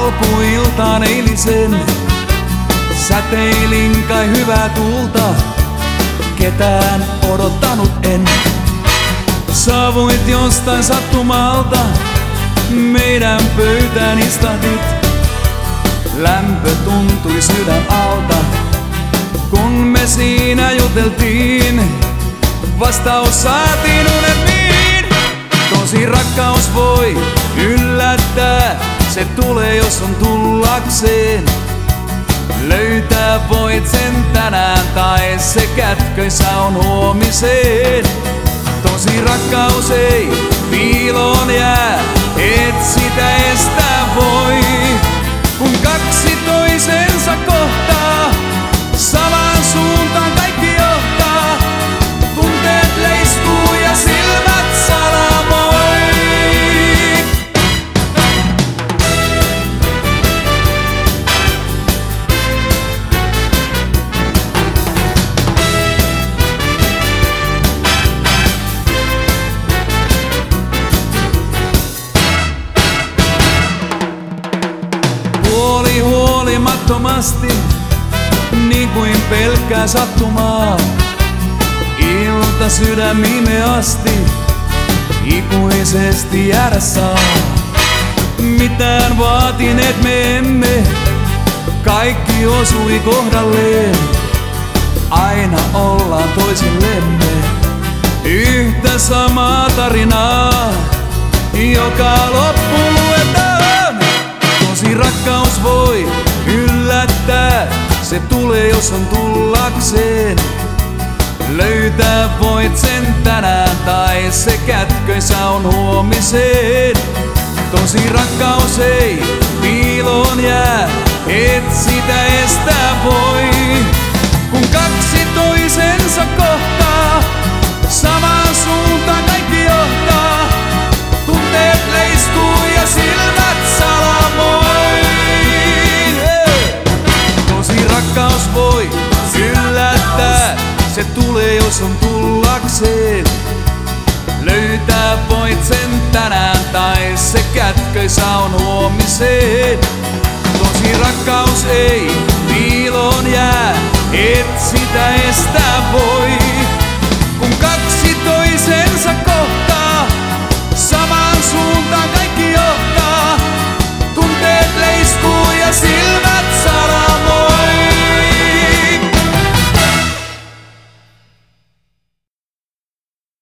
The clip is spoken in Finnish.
Alkuiltaan eilisen säteilin kai hyvää tuulta. Ketään odottanut en. Saavuit jostain sattumalta, meidän pöytään istahdit. Lämpö tuntui sydän alta, kun me siinä juteltiin. Vastaus saatiin unelmiin. Tosi rakkaus voi yllättää, se tulee jos on tullakseen. Löytää voit sen tänään tai se kätköissä on huomiseen. Tosi rakkaus ei piiloon jää, et sitä estää voi. Kun kaksi toisensa kohtaa, samaan suuntaan kaikki johtaa. Tunteet leiskuu ja silmät salamoi. Huolimattomasti, niin kuin pelkkää sattumaa. Ilta sydämiimme asti, ikuisesti jäädä saa. Mitään vaatineet me emme, kaikki osui kohdalleen. Aina ollaan toisillemme, yhtä samaa tarinaa, joka loppuun luetaan. Tosi rakkaus voi yllättää, se tulee jos on tullakseen. Löytää voit sen tänään tai se kätköissä on huomiseen. Tosi rakkaus ei piiloon jää, et sitä estää voi. Kun kaksi toisensa kohtaa, samaan suuntaan kaikki johtaa. Tunteet leiskuu ja silmät salamoi. Tosi rakkaus voi yllättää, se tulee jos on tullakseen. Löytää voit sen tänään tai se kätköissä on huomiseen. Tosi rakkaus ei piiloon jää, et sitä estää voi. Kun kaksi toisensa